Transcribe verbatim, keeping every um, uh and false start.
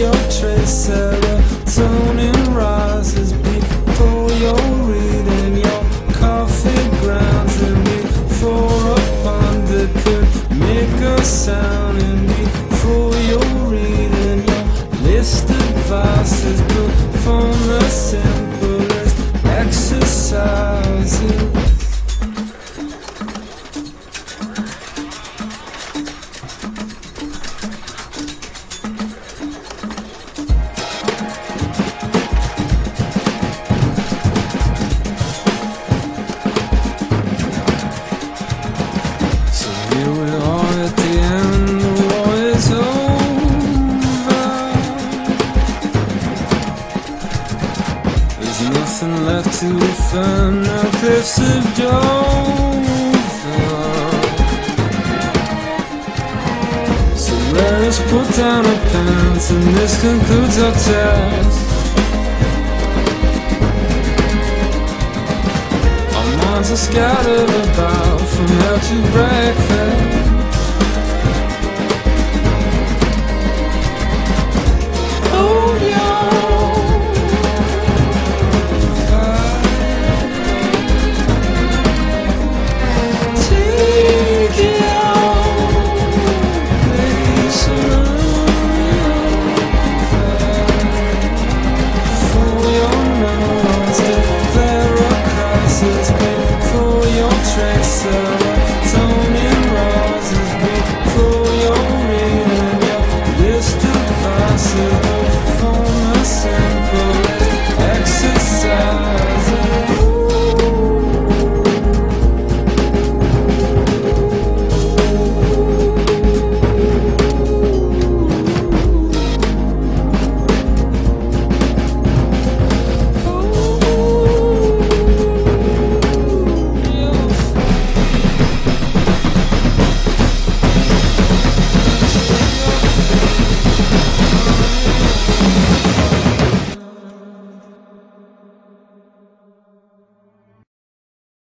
your trace, serotonin rises before you're reading your coffee grounds, and before a ponder could make a sound, and before you're reading your list of vices, perform the simplest exercises. Nothing left to defend the cliffs of Dover. So let us put down our pens, and this concludes our test. Our minds are scattered about from hell to breakfast.